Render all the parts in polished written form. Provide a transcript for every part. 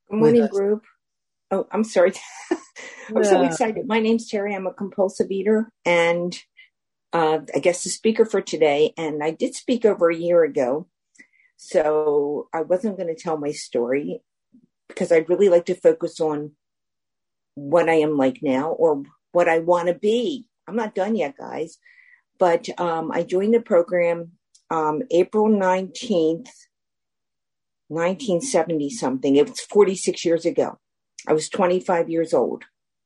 Good with morning, us. group. Oh, I'm sorry. I'm so Yeah. excited. My name's Terry. I'm a compulsive eater and I guess the speaker for today. And I did speak over a year ago. So I wasn't going to tell my story because I'd really like to focus on what I am like now or what I want to be. I'm not done yet, guys. But I joined the program April 19th, 1970 something. It was 46 years ago. I was 25 years old.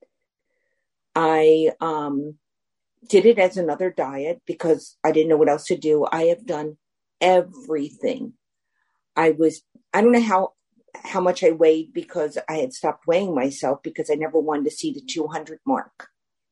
I did it as another diet because I didn't know what else to do. I have done everything. I don't know how much I weighed because I had stopped weighing myself because I never wanted to see the 200 mark.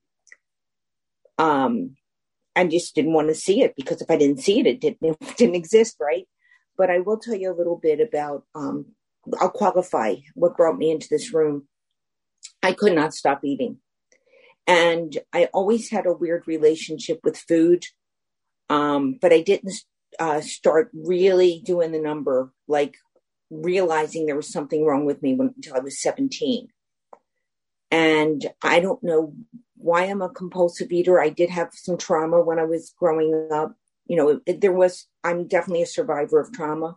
I just didn't want to see it because if I didn't see it, it didn't exist, right? But I will tell you a little bit about, I'll qualify what brought me into this room. I could not stop eating. And I always had a weird relationship with food. But I didn't start really doing the number, like realizing there was something wrong with me until I was 17. And I don't know why I'm a compulsive eater. I did have some trauma when I was growing up. I'm definitely a survivor of trauma.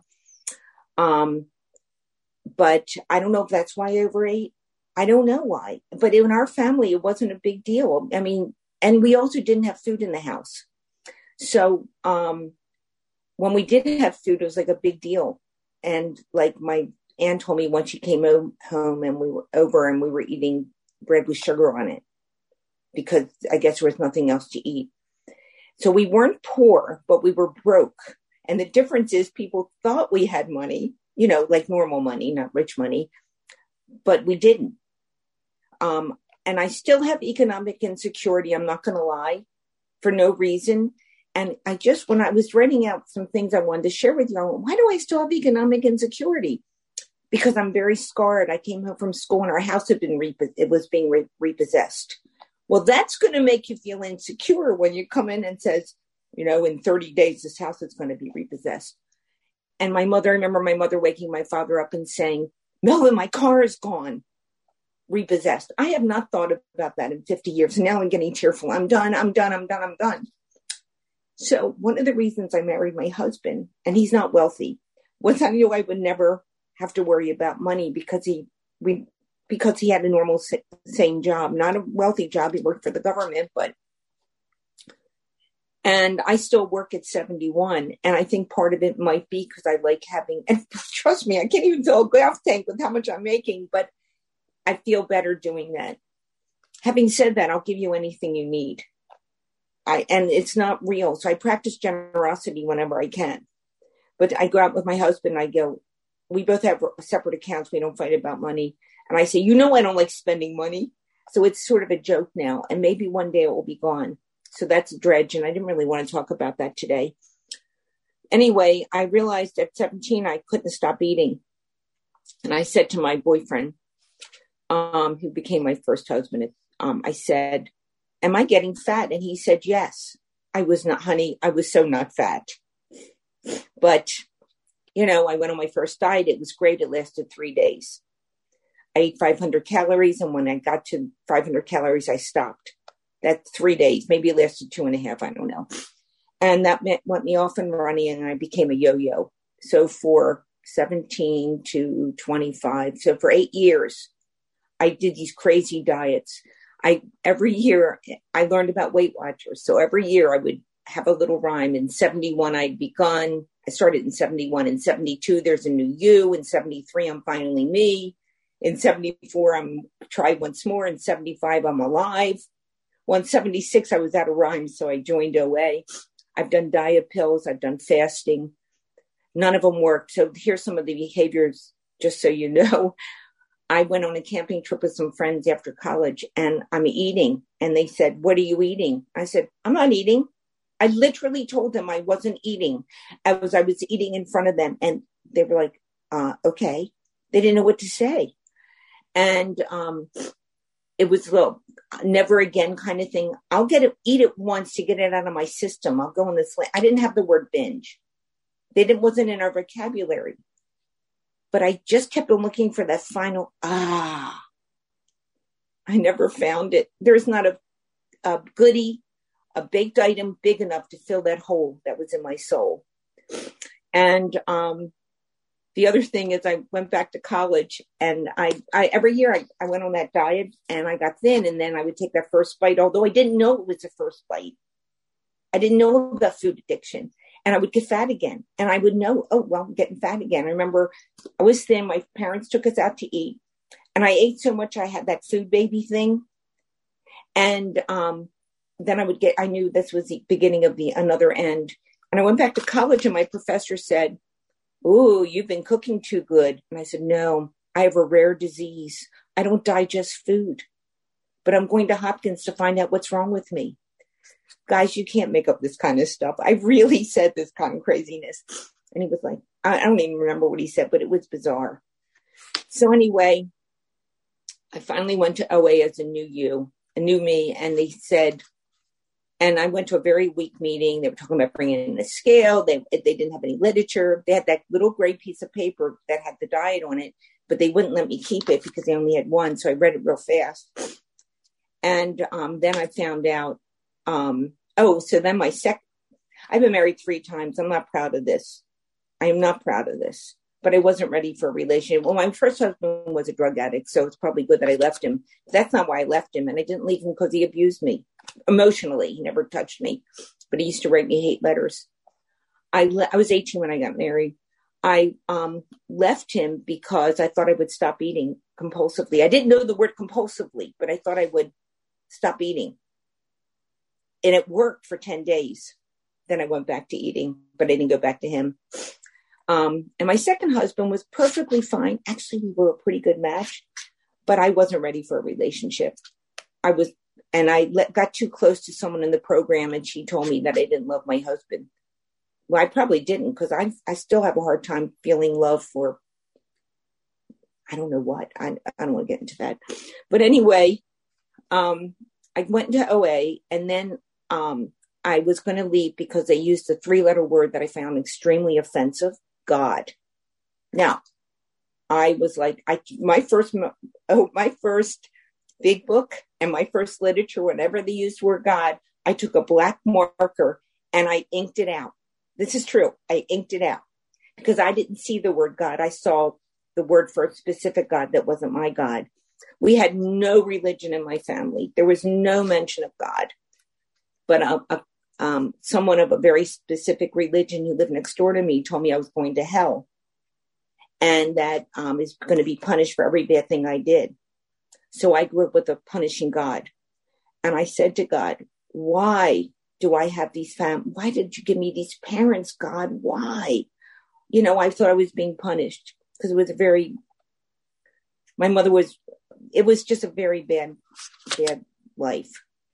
But I don't know if that's why I overate. I don't know why, but in our family, it wasn't a big deal. I mean, and we also didn't have food in the house. So, when we did have food, it was like a big deal. And like my aunt told me once she came home and we were over and we were eating bread with sugar on it because I guess there was nothing else to eat. So we weren't poor, but we were broke. And the difference is people thought we had money, like normal money, not rich money, but we didn't. And I still have economic insecurity. I'm not going to lie, for no reason. And when I was writing out some things I wanted to share with you, why do I still have economic insecurity? Because I'm very scarred. I came home from school and our house had been being repossessed. Well, that's going to make you feel insecure when you come in and says, in 30 days, this house is going to be repossessed. And I remember my mother waking my father up and saying, Melvin, my car is gone. Repossessed. I have not thought about that in 50 years. Now I'm getting tearful. I'm done. So one of the reasons I married my husband, and he's not wealthy, was I knew I would never have to worry about money because he had a normal same job, not a wealthy job. He worked for the government, and I still work at 71. And I think part of it might be because I like having, and trust me, I can't even fill a gas tank with how much I'm making, but I feel better doing that. Having said that, I'll give you anything you need. And it's not real. So I practice generosity whenever I can. But I go out with my husband and I go, we both have separate accounts. We don't fight about money. And I say, I don't like spending money. So it's sort of a joke now. And maybe one day it will be gone. So that's a dredge. And I didn't really want to talk about that today. Anyway, I realized at 17, I couldn't stop eating. And I said to my boyfriend, who became my first husband, I said, am I getting fat? And he said, yes. I was not, honey. I was so not fat. But, I went on my first diet. It was great. It lasted 3 days. I ate 500 calories. And when I got to 500 calories, I stopped. That's 3 days. Maybe it lasted 2.5. I don't know. And that went me off and running and I became a yo-yo. So for 17 to 25, so for 8 years, I did these crazy diets. Every year I learned about Weight Watchers. So every year I would have a little rhyme. In 71, I started in 71. In 72, there's a new you. In 73, I'm finally me. In 74, I'm tried once more. In 75, I'm alive. Well, in 76, I was out of rhyme. So I joined OA. I've done diet pills. I've done fasting. None of them worked. So here's some of the behaviors, just so you know. I went on a camping trip with some friends after college and I'm eating. And they said, what are you eating? I said, I'm not eating. I literally told them I wasn't eating. I was eating in front of them. And they were like, okay. They didn't know what to say. And it was a never again kind of thing. I'll eat it once to get it out of my system. I'll go in this way. I didn't have the word binge. Wasn't in our vocabulary. but I just kept on looking for that final, I never found it. There's not a goodie, a baked item big enough to fill that hole that was in my soul. And the other thing is I went back to college, and I every year I went on that diet, and I got thin, and then I would take that first bite, although I didn't know it was the first bite. I didn't know about food addiction, and I would get fat again, and I would know, oh, well, I'm getting fat again. I remember I was thin. My parents took us out to eat, and I ate so much I had that food baby thing. And then I knew this was the beginning of another end. And I went back to college, and my professor said, "Ooh, you've been cooking too good." And I said, "No, I have a rare disease. I don't digest food, but I'm going to Hopkins to find out what's wrong with me." Guys, you can't make up this kind of stuff. I really said this kind of craziness. And he was like, I don't even remember what he said, but it was bizarre. So anyway, I finally went to OA as a new me. And they said, and I went to a very weak meeting. They were talking about bringing in a scale. They didn't have any literature. They had that little gray piece of paper that had the diet on it, but they wouldn't let me keep it because they only had one. So I read it real fast. And then I found out, so then I've been married 3 times. I'm not proud of this. I am not proud of this, but I wasn't ready for a relationship. Well, my first husband was a drug addict, so it's probably good that I left him. But that's not why I left him. And I didn't leave him because he abused me emotionally. He never touched me, but he used to write me hate letters. I was 18 when I got married. I left him because I thought I would stop eating compulsively. I didn't know the word compulsively, but I thought I would stop eating. And it worked for 10 days. Then I went back to eating, but I didn't go back to him. And my second husband was perfectly fine. Actually, we were a pretty good match, but I wasn't ready for a relationship. I got too close to someone in the program, and she told me that I didn't love my husband. Well, I probably didn't, because I still have a hard time feeling love for, I don't know what. I don't want to get into that. But anyway, I went into OA, and then I was going to leave because they used a 3-letter word that I found extremely offensive, God. Now, I was like, my first big book and my first literature, whenever they used the word God, I took a black marker and I inked it out. This is true. I inked it out because I didn't see the word God. I saw the word for a specific God that wasn't my God. We had no religion in my family. There was no mention of God, but someone of a very specific religion who lived next door to me told me I was going to hell, and that is going to be punished for every bad thing I did. So I grew up with a punishing God. And I said to God, why do I have these why did you give me these parents, God? Why? I thought I was being punished because it was it was just a very bad life.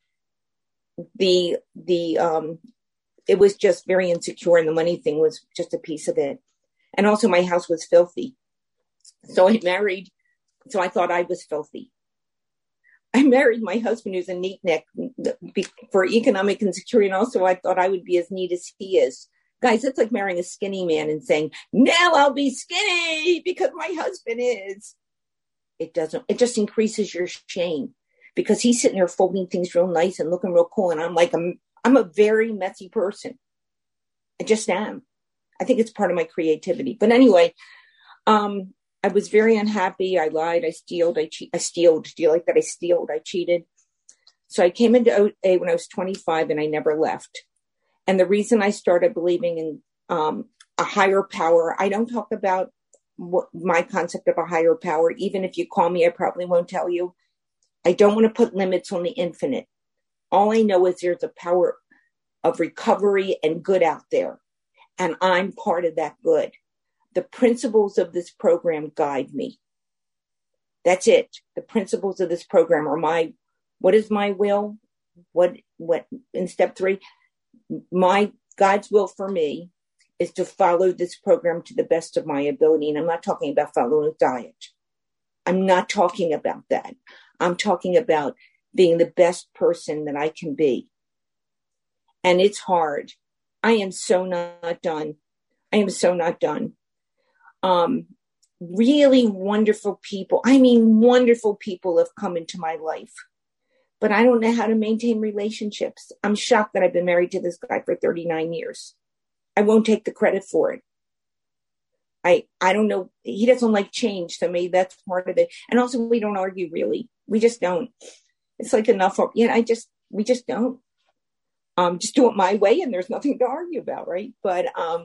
It was just very insecure, and the money thing was just a piece of it. And also my house was filthy. So I thought I was filthy. I married my husband, who's a neat neck, for economic insecurity. And also I thought I would be as neat as he is. Guys, it's like marrying a skinny man and saying, now I'll be skinny because my husband is. It just increases your shame, because he's sitting there folding things real nice and looking real cool. And I'm like, I'm a very messy person. I just am. I think it's part of my creativity. But anyway, I was very unhappy. I lied. I stealed. I cheated. So I came into OA when I was 25, and I never left. And the reason I started believing in a higher power, I don't talk about my concept of a higher power. Even if you call me, I probably won't tell you. I don't want to put limits on the infinite. All I know is there's a power of recovery and good out there. And I'm part of that good. The principles of this program guide me. That's it. The principles of this program are what is my will? What in step 3, God's will for me is to follow this program to the best of my ability. And I'm not talking about following a diet. I'm not talking about that. I'm talking about being the best person that I can be. And it's hard. I am so not done. really wonderful people. I mean, wonderful people have come into my life, but I don't know how to maintain relationships. I'm shocked that I've been married to this guy for 39 years. I won't take the credit for it. I don't know. He doesn't like change. So maybe that's part of it. And also we don't argue really. We just don't. It's like enough. We just don't. Just do it my way and there's nothing to argue about. Right. But, I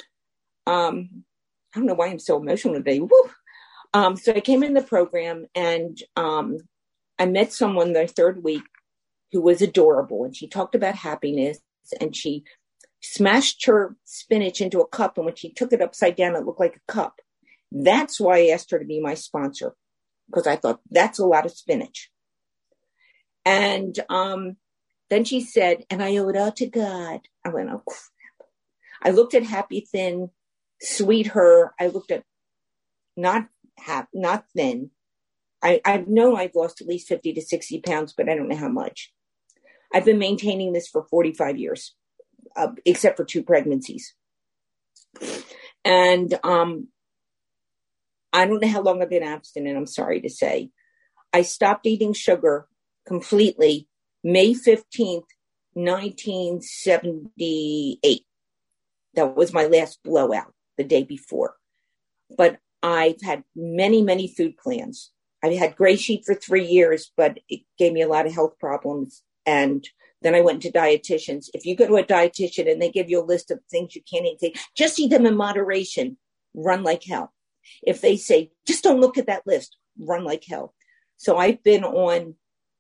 don't know why I'm so emotional today. So I came in the program and, I met someone the third week who was adorable, and she talked about happiness, and she smashed her spinach into a cup, and when she took it upside down, it looked like a cup. That's why I asked her to be my sponsor, because I thought that's a lot of spinach. And then she said, and I owe it all to God. I went, oh crap. I looked at Happy Thin, Sweet Her. I looked at not thin. I've known I've lost at least 50 to 60 pounds, but I don't know how much. I've been maintaining this for 45 years. Except for 2 pregnancies. And I don't know how long I've been abstinent, I'm sorry to say. I stopped eating sugar completely May 15th, 1978. That was my last blowout the day before. But I've had many, many food plans. I had Gray Sheet for 3 years, but it gave me a lot of health problems. And then I went to dietitians. If you go to a dietitian and they give you a list of things you can't eat, just eat them in moderation, run like hell. If they say, just don't look at that list, run like hell. So I've been on,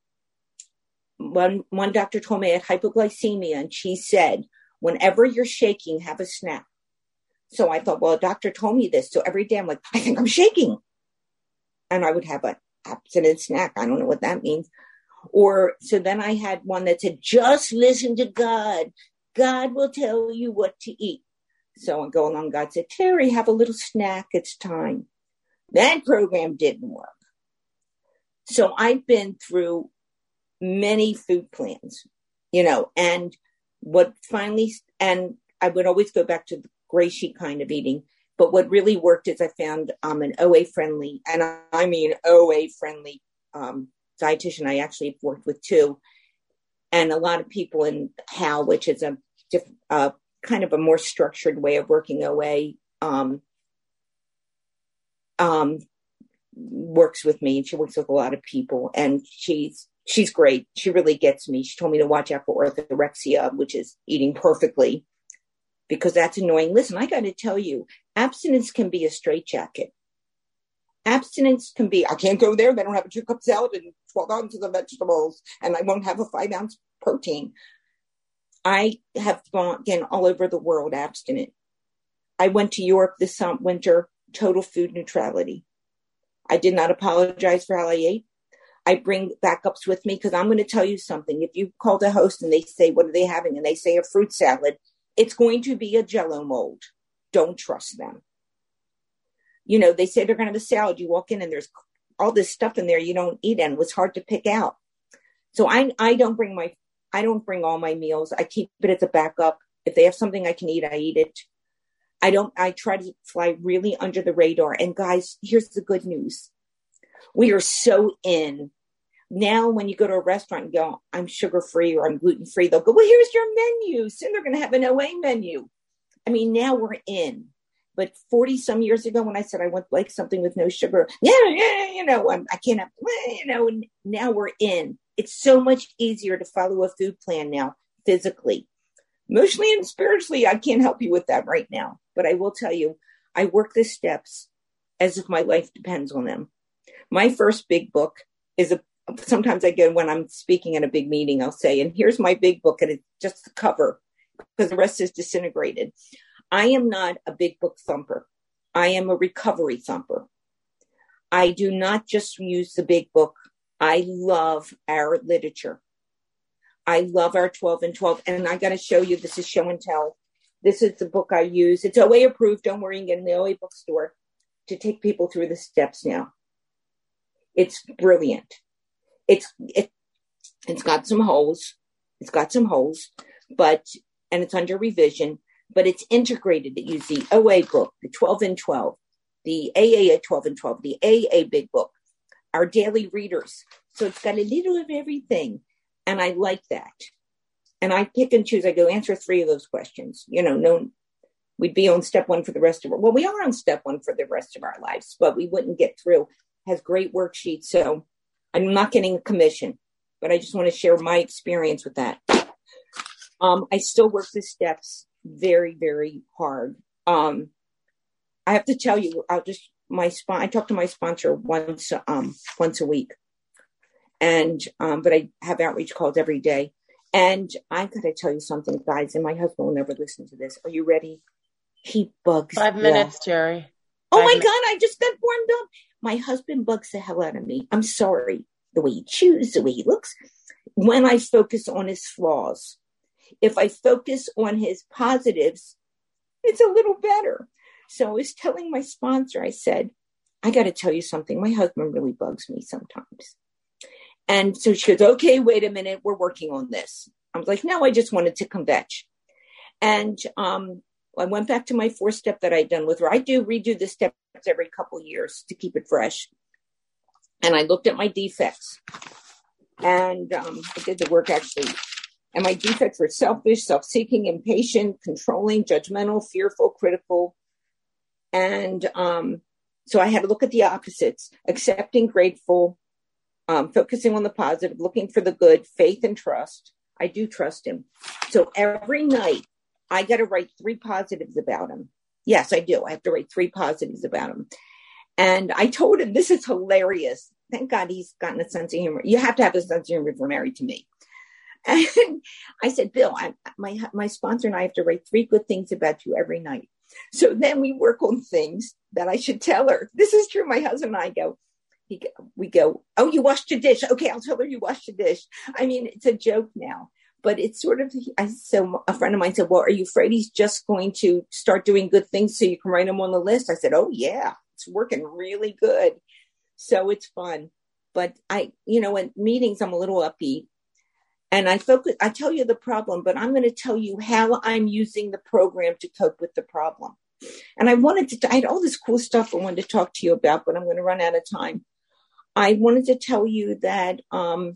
one doctor told me I had hypoglycemia, and she said, whenever you're shaking, have a snack. So I thought, well, a doctor told me this. So every day I'm like, I think I'm shaking. And I would have an abstinent snack. I don't know what that means. Or so then I had one that said, just listen to God. God will tell you what to eat. So I go along. God said, Terry, have a little snack. It's time. That program didn't work. So I've been through many food plans, and and I would always go back to the Gray Sheet kind of eating. But what really worked is I found an OA friendly, and I mean OA friendly, dietitian. I actually have worked with 2, and a lot of people in HAL, which is a kind of a more structured way of working OA, works with me. She works with a lot of people, and she's great. She really gets me. She told me to watch out for orthorexia, which is eating perfectly, because that's annoying. Listen, I got to tell you, abstinence can be a straitjacket. Abstinence can be, I can't go there. They don't have a 2-cup salad and 12 ounces of vegetables, and I won't have a 5-ounce protein. I have gone all over the world abstinent. I went to Europe this winter, total food neutrality. I did not apologize for how I ate. I bring backups with me, because I'm going to tell you something. If you call the host and they say, what are they having? And they say a fruit salad, it's going to be a Jell-O mold. Don't trust them. They say they're going to have a salad. You walk in and there's all this stuff in there you don't eat, and it was hard to pick out. So I don't bring all my meals. I keep it as a backup. If they have something I can eat, I eat it. I try to fly really under the radar. And guys, here's the good news. We are so in. Now, when you go to a restaurant and go, I'm sugar-free or I'm gluten-free, they'll go, well, here's your menu. Soon they're going to have an OA menu. I mean, now we're in. But 40 some years ago, when I said I want like something with no sugar, I can't have, and now we're in. It's so much easier to follow a food plan now, physically. Emotionally and spiritually, I can't help you with that right now. But I will tell you, I work the steps as if my life depends on them. My first big book is sometimes I get, when I'm speaking at a big meeting, I'll say, and here's my big book, and it's just the cover, because the rest is disintegrated. I am not a big book thumper. I am a recovery thumper. I do not just use the big book. I love our literature. I love our 12 and 12. And I got to show you, this is Show and Tell. This is the book I use. It's OA approved. Don't worry, you can get it in the OA bookstore to take people through the steps now. It's brilliant. It's got some holes. And it's under revision, but it's integrated. It uses the OA book, the 12 and 12, the AA at 12 and 12, the AA big book, our daily readers. So it's got a little of everything. And I like that. And I pick and choose. I go answer 3 of those questions. No, we'd be on step 1 for the rest of we are on step 1 for the rest of our lives, but we wouldn't get through. Has great worksheets. So I'm not getting a commission, but I just want to share my experience with that. I still work the steps very, very hard. I have to tell you, I talk to my sponsor once a week, and but I have outreach calls every day. And I got to tell you something, guys, and my husband will never listen to this. Are you ready? He bugs 5 minutes, Jerry. Oh my God, I just got warmed up. My husband bugs the hell out of me. I'm sorry. The way he chews, the way he looks. When I focus on his flaws, if I focus on his positives, it's a little better. So I was telling my sponsor, I said, I got to tell you something. My husband really bugs me sometimes. And so she goes, okay, wait a minute. We're working on this. I was like, no, I just wanted to convetch. And I went back to my 4-step that I'd done with her. I do redo the steps every couple of years to keep it fresh. And I looked at my defects. And I did the work actually. And my defects were selfish, self-seeking, impatient, controlling, judgmental, fearful, critical. And so I had to look at the opposites: accepting, grateful, focusing on the positive, looking for the good, faith and trust. I do trust him. So every night I got to write 3 positives about him. Yes, I do. I have to write 3 positives about him. And I told him, this is hilarious. Thank God he's gotten a sense of humor. You have to have a sense of humor if you're married to me. And I said, Bill, my sponsor and I have to write 3 good things about you every night. So then we work on things that I should tell her. This is true. My husband and I we go, oh, you washed your dish. Okay, I'll tell her you washed your dish. I mean, it's a joke now, but it's sort of, so a friend of mine said, well, are you afraid he's just going to start doing good things so you can write them on the list? I said, oh yeah, it's working really good. So it's fun. But in meetings, I'm a little upbeat. And I tell you the problem, but I'm going to tell you how I'm using the program to cope with the problem. And I had all this cool stuff I wanted to talk to you about, but I'm going to run out of time. I wanted to tell you that I'm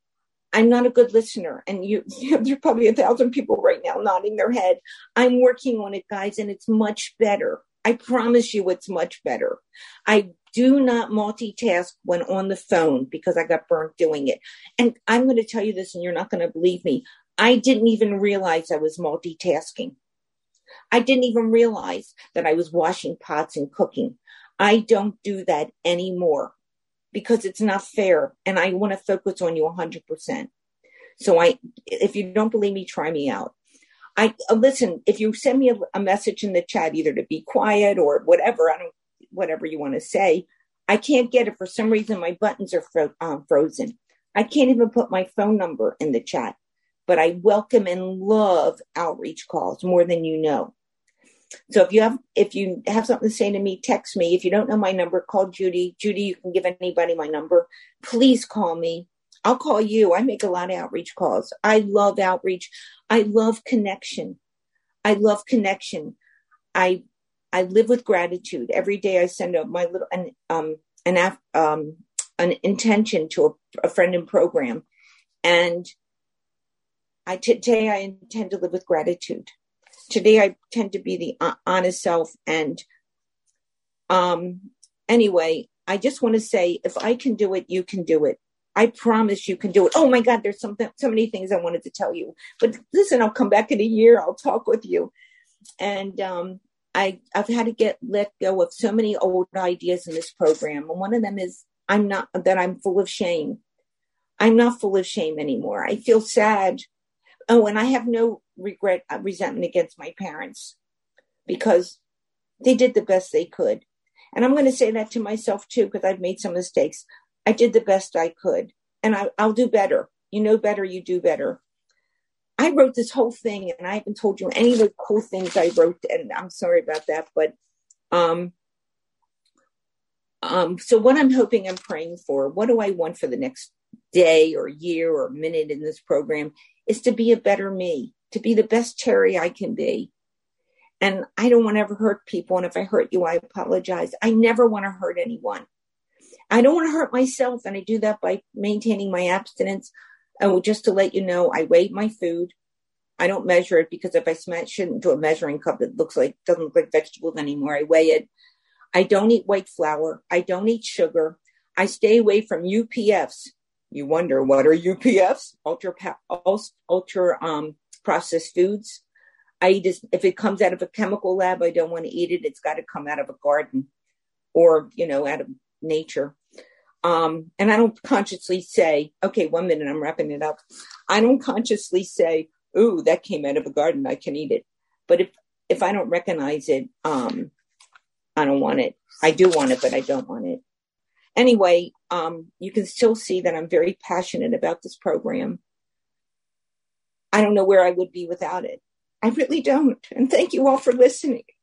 not a good listener. And there's probably 1,000 people right now nodding their head. I'm working on it, guys, and it's much better. I promise you it's much better. I do not multitask when on the phone because I got burnt doing it. And I'm going to tell you this, and you're not going to believe me. I didn't even realize I was multitasking. I didn't even realize that I was washing pots and cooking. I don't do that anymore because it's not fair. And I want to focus on you 100%. So if you don't believe me, try me out. Listen, if you send me a message in the chat, either to be quiet or whatever, whatever you want to say, I can't get it. For some reason, my buttons are frozen. I can't even put my phone number in the chat, but I welcome and love outreach calls more than you know. So if you have something to say to me, text me. If you don't know my number, call Judy. Judy, you can give anybody my number. Please call me. I'll call you. I make a lot of outreach calls. I love outreach. I love connection. I live with gratitude. Every day I send out my little an intention to a friend in program, and today I intend to live with gratitude. Today I tend to be the honest self. And anyway, I just want to say, if I can do it, you can do it. I promise you can do it. Oh my God, there's so many things I wanted to tell you. But listen, I'll come back in a year. I'll talk with you. And I've had to let go of so many old ideas in this program. And one of them is I'm full of shame. I'm not full of shame anymore. I feel sad. Oh, and I have no resentment against my parents because they did the best they could. And I'm going to say that to myself too, because I've made some mistakes. I did the best I could, and I'll do better. You know better, you do better. I wrote this whole thing, and I haven't told you any of the cool things I wrote, and I'm sorry about that. But so what I'm hoping and praying for, what do I want for the next day or year or minute in this program, is to be a better me, to be the best Terry I can be. And I don't want to ever hurt people. And if I hurt you, I apologize. I never want to hurt anyone. I don't want to hurt myself. And I do that by maintaining my abstinence. And just to let you know, I weigh my food. I don't measure it because if I smash it into a measuring cup, it doesn't look like vegetables anymore. I weigh it. I don't eat white flour. I don't eat sugar. I stay away from UPFs. You wonder, what are UPFs? Ultra processed foods. I eat if it comes out of a chemical lab, I don't want to eat it. It's got to come out of a garden or, out of nature. And I don't consciously say, okay, 1 minute, I'm wrapping it up. I don't consciously say, ooh, that came out of a garden, I can eat it. But if I don't recognize it, I don't want it. I do want it, but I don't want it. Anyway, you can still see that I'm very passionate about this program. I don't know where I would be without it. I really don't. And thank you all for listening.